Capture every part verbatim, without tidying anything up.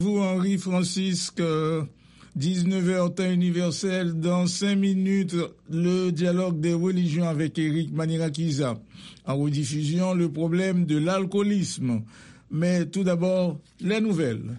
Vous, Henri Francisque, dix-neuf heures temps universel. Dans cinq minutes, le dialogue des religions avec Eric Manirakiza. En rediffusion, le problème de l'alcoolisme. Mais tout d'abord, les nouvelles.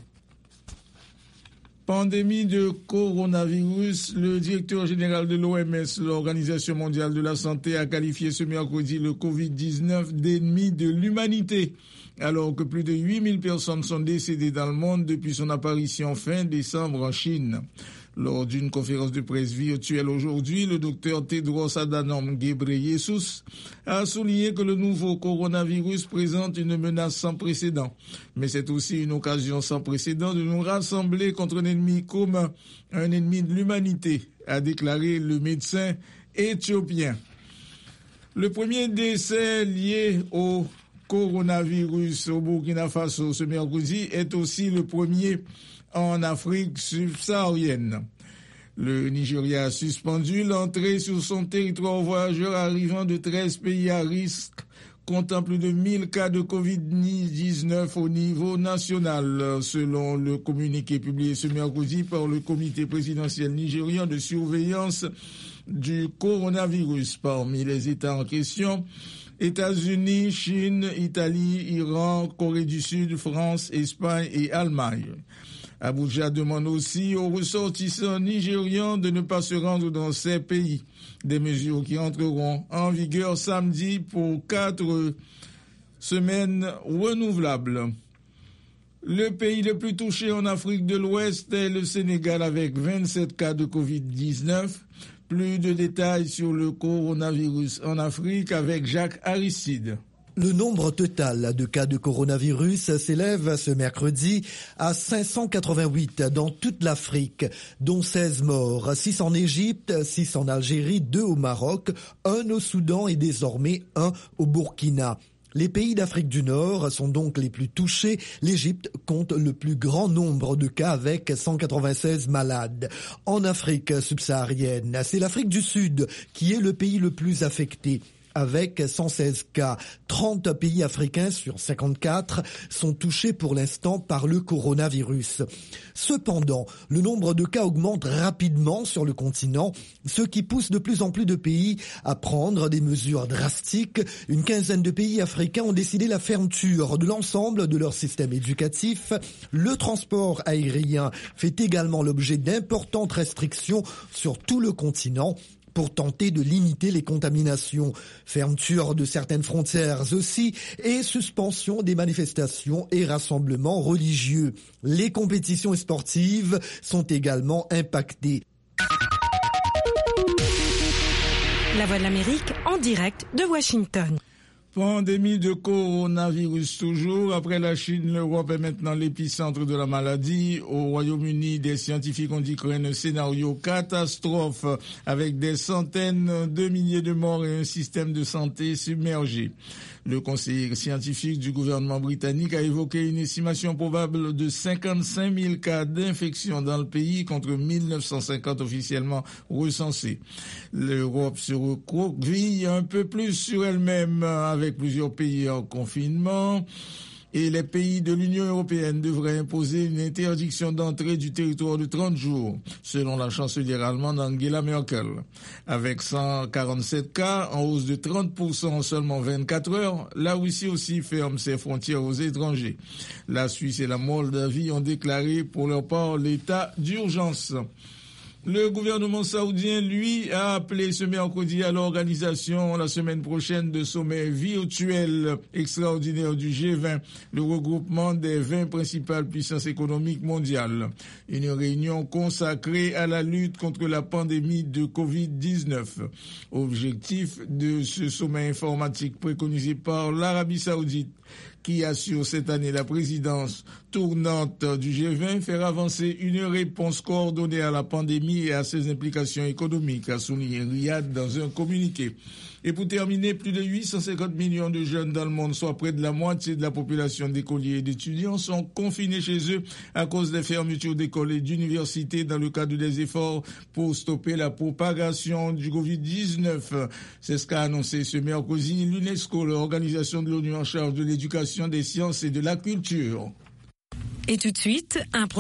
Pandémie de coronavirus, le directeur général de l'O M S, l'Organisation mondiale de la santé, a qualifié ce mercredi le covid dix-neuf d'ennemi de l'humanité, alors que plus de huit mille personnes sont décédées dans le monde depuis son apparition fin décembre en Chine. Lors d'une conférence de presse virtuelle aujourd'hui, le docteur Tedros Adhanom Ghebreyesus a souligné que le nouveau coronavirus présente une menace sans précédent. Mais c'est aussi une occasion sans précédent de nous rassembler contre un ennemi commun, un ennemi de l'humanité, a déclaré le médecin éthiopien. Le premier décès lié au coronavirus au Burkina Faso ce mercredi est aussi le premier en Afrique subsaharienne. Le Nigeria a suspendu l'entrée sur son territoire aux voyageurs arrivant de treize pays à risque, comptant plus de mille cas de covid dix-neuf au niveau national, selon le communiqué publié ce mercredi par le comité présidentiel nigérian de surveillance du coronavirus. Parmi les États en question, États-Unis, Chine, Italie, Iran, Corée du Sud, France, Espagne et Allemagne. Abuja demande aussi aux ressortissants nigérians de ne pas se rendre dans ces pays. Des mesures qui entreront en vigueur samedi pour quatre semaines renouvelables. Le pays le plus touché en Afrique de l'Ouest est le Sénégal avec vingt-sept cas de covid dix-neuf. Plus de détails sur le coronavirus en Afrique avec Jacques Aristide. Le nombre total de cas de coronavirus s'élève ce mercredi à cinq cent quatre-vingt-huit dans toute l'Afrique, dont seize morts, six en Égypte, six en Algérie, deux au Maroc, un au Soudan et désormais un au Burkina. Les pays d'Afrique du Nord sont donc les plus touchés. L'Égypte compte le plus grand nombre de cas avec cent quatre-vingt-seize malades. En Afrique subsaharienne, c'est l'Afrique du Sud qui est le pays le plus affecté. Avec cent seize cas, trente pays africains sur cinquante-quatre sont touchés pour l'instant par le coronavirus. Cependant, le nombre de cas augmente rapidement sur le continent, ce qui pousse de plus en plus de pays à prendre des mesures drastiques. Une quinzaine de pays africains ont décidé la fermeture de l'ensemble de leur système éducatif. Le transport aérien fait également l'objet d'importantes restrictions sur tout le continent pour tenter de limiter les contaminations. Fermeture de certaines frontières aussi et suspension des manifestations et rassemblements religieux. Les compétitions sportives sont également impactées. La Voix de l'Amérique en direct de Washington. Pandémie de coronavirus toujours. Après la Chine, l'Europe est maintenant l'épicentre de la maladie. Au Royaume-Uni, des scientifiques ont dit craignent un scénario catastrophe avec des centaines de milliers de morts et un système de santé submergé. Le conseiller scientifique du gouvernement britannique a évoqué une estimation probable de cinquante-cinq mille cas d'infection dans le pays contre mille neuf cent cinquante officiellement recensés. L'Europe se recroqueville un peu plus sur elle-même avec plusieurs pays en confinement. Et les pays de l'Union européenne devraient imposer une interdiction d'entrée du territoire de trente jours, selon la chancelière allemande Angela Merkel. Avec cent quarante-sept cas, en hausse de trente pour cent en seulement vingt-quatre heures, la Russie aussi ferme ses frontières aux étrangers. La Suisse et la Moldavie ont déclaré pour leur part l'état d'urgence. Le gouvernement saoudien, lui, a appelé ce mercredi à l'organisation la semaine prochaine de sommets virtuels extraordinaires du G vingt, le regroupement des vingt principales puissances économiques mondiales. Une réunion consacrée à la lutte contre la pandémie de covid dix-neuf. Objectif de ce sommet informatique préconisé par l'Arabie saoudite, qui assure cette année la présidence tournante du G vingt, faire avancer une réponse coordonnée à la pandémie et à ses implications économiques, a souligné Riyad dans un communiqué. Et pour terminer, plus de huit cent cinquante millions de jeunes dans le monde, soit près de la moitié de la population d'écoliers et d'étudiants, sont confinés chez eux à cause des fermetures d'écoles et d'universités dans le cadre des efforts pour stopper la propagation du covid dix-neuf. C'est ce qu'a annoncé ce mercredi l'UNESCO, l'organisation de l'ONU en charge de l'éducation, des sciences et de la culture. Et tout de suite, un